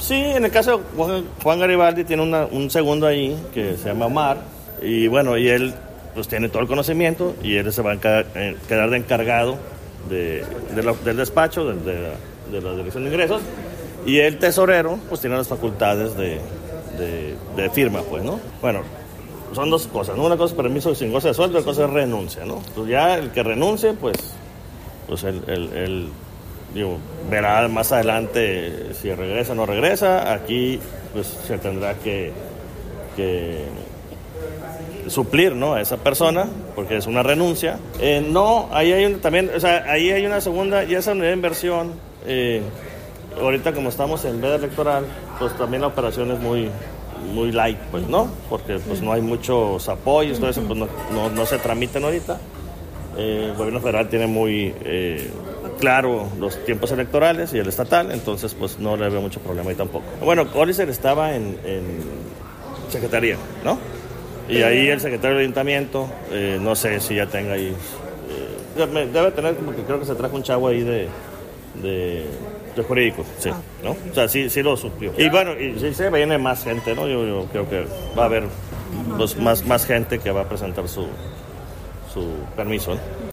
Sí, en el caso de Juan Garibaldi tiene un segundo ahí que se llama Omar, y bueno, y él pues tiene todo el conocimiento y él se va a quedar de encargado del despacho, de la dirección de ingresos, y el tesorero pues tiene las facultades de firma, pues, ¿no? Bueno, son dos cosas, ¿no? Una cosa es permiso sin goce de sueldo, otra cosa es renuncia, ¿no? Entonces ya el que renuncie, pues él verá más adelante si regresa o no regresa. Aquí pues se tendrá que suplir, ¿no?, a esa persona, porque es una renuncia. No, ahí hay también, o sea, ahí hay una segunda, y esa unidad de inversión, ahorita como estamos en veda electoral, pues también la operación es muy light, pues, ¿no? Porque pues no hay muchos apoyos, todo eso pues no se tramitan ahorita. El gobierno federal tiene muy claro los tiempos electorales y el estatal, entonces pues no le veo mucho problema ahí tampoco. Bueno, Olicer estaba en secretaría, ¿no? Y ahí el secretario del ayuntamiento, no sé si ya tenga ahí, debe tener, porque creo que se trajo un chavo ahí de jurídico, sí, ¿no? O sea, sí lo suplió. Y bueno, y si se viene más gente, ¿no? Yo creo que va a haber más gente que va a presentar su permiso, ¿no?